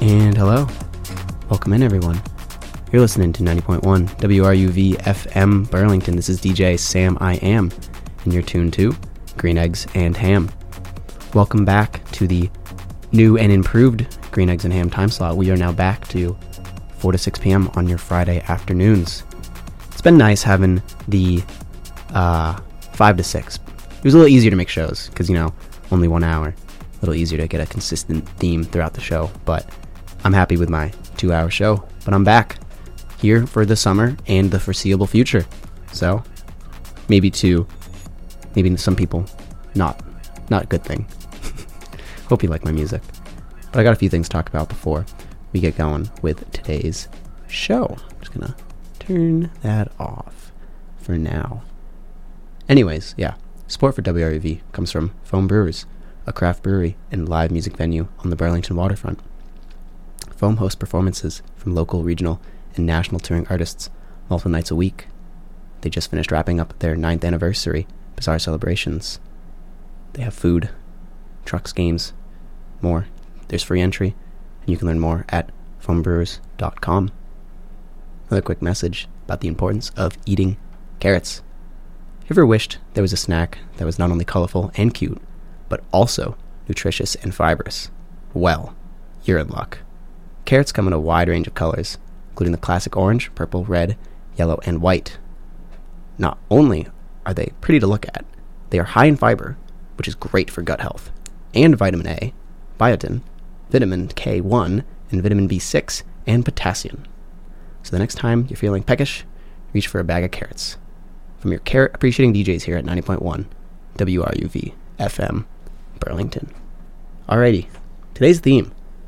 And hello. Welcome in, everyone. You're listening to 90.1 WRUV FM Burlington. This is DJ Sam I Am, and you're tuned to Green Eggs and Ham. Welcome back to the new and improved Green Eggs and Ham time slot. We are now back to 4 to 6 p.m. on your Friday afternoons. It's been nice having the 5 to 6. It was a little easier to make shows because, only 1 hour. A little easier to get a consistent theme throughout the show, but I'm happy with my 2-hour show. But I'm back here for the summer and the foreseeable future. So maybe some people, not a good thing. Hope you like my music. But I got a few things to talk about before we get going with today's show. I'm just gonna turn that off for now. Anyways, yeah. Support for WRUV comes from Foam Brewers, a craft brewery and live music venue on the Burlington waterfront. Foam hosts performances from local, regional, and national touring artists multiple nights a week. They just finished wrapping up their 9th anniversary Bizarre celebrations. They have food, trucks, games, more. There's free entry, and you can learn more at foambrewers.com. Another quick message about the importance of eating carrots. You ever wished there was a snack that was not only colorful and cute, but also nutritious and fibrous? Well, you're in luck. Carrots come in a wide range of colors, including the classic orange, purple, red, yellow, and white. Not only are they pretty to look at, they are high in fiber, which is great for gut health, and vitamin A, biotin, vitamin K1, and vitamin B6, and potassium. So the next time you're feeling peckish, reach for a bag of carrots. From your carrot-appreciating DJs here at 90.1 WRUV FM Burlington. Alrighty, today's theme.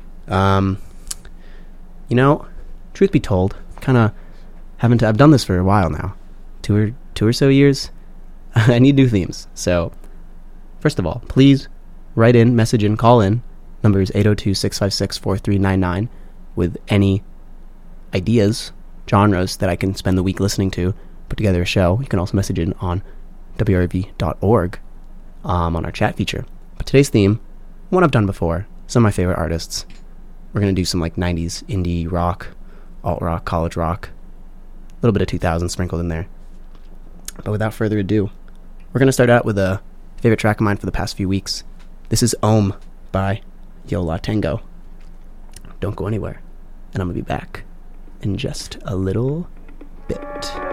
Truth be told, I've done this for a while now. Two or so years. I need new themes. So, first of all, please write in, message in, call in. Number is 802-656-4399 with any ideas, genres that I can spend the week listening to, put together a show. You can also message in on wrv.org on our chat feature. But today's theme, one I've done before, some of my favorite artists. We're going to do some 90s indie rock, alt rock, college rock, a little bit of 2000 sprinkled in there. But without further ado, we're going to start out with a favorite track of mine for the past few weeks. This is Om by Yo La Tengo. Don't go anywhere, and I'm going to be back in just a little bit.